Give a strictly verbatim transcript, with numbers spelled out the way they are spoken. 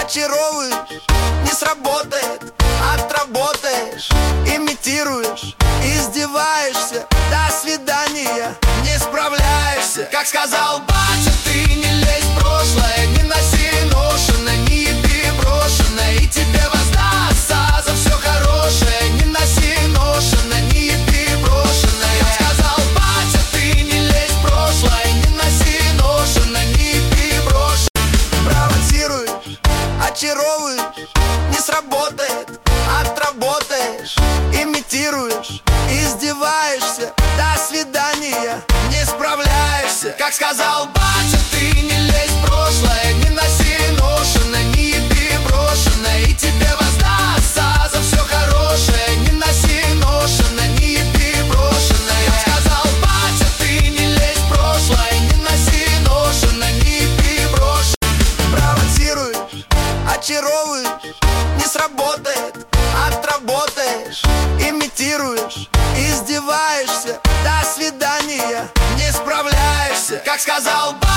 Очаровываешь, не сработает, отработаешь, имитируешь, издеваешься, до свидания, не справляешься. Как сказал батя, ты не лезь в прошлое, не носи ношеное, не еби брошенное, и тебе воздастся за все хорошее. Не носи ношеное, не еби брошенное. Как сказал батя, ты не лезь в прошлое, не носи ношеное, не еби брошенное. Провоцируешь, очаровываешь, не сработает, отработаешь, имитируешь, издеваешься, до свидания, не справляешься. Как сказал батя, ты не лезь в прошлое, не носи ношеное, не еби брошенное, и тебе воздастся за все хорошее. Не носи ношеное, не еби брошенное. Как сказал батя, ты не лезь в прошлое, не носи ношеное, не еби брошенное. Провоцируешь, очаровываешь, не сработает, отработаешь, имитируешь, издеваешься, до свидания, не справляешься. Как сказал батя.